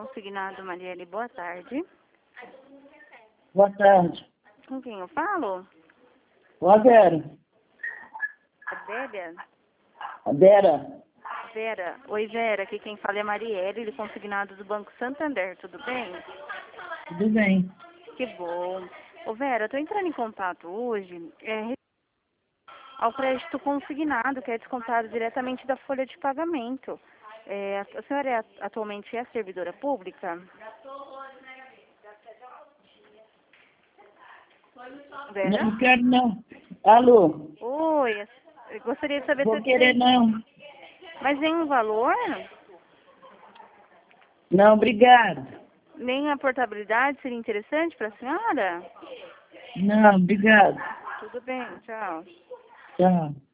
consignado, Marielle. Boa tarde. Boa tarde. Com quem eu falo? Com a Vera. Adélia? A Vera. Vera. Oi, Vera. Aqui quem fala é Marielle, ele consignado do Banco Santander. Tudo bem? Tudo bem. Que bom. Ô, Vera, eu tô entrando em contato hoje ao crédito consignado, que é descontado diretamente da folha de pagamento. A senhora atualmente é servidora pública? Vera? Não quero não. Alô? Oi, eu gostaria de saber se Vou eu querer não. Mas nem um valor? Não, obrigado. Nem a portabilidade seria interessante para a senhora? Não, obrigado. Tudo bem, tchau. Tchau.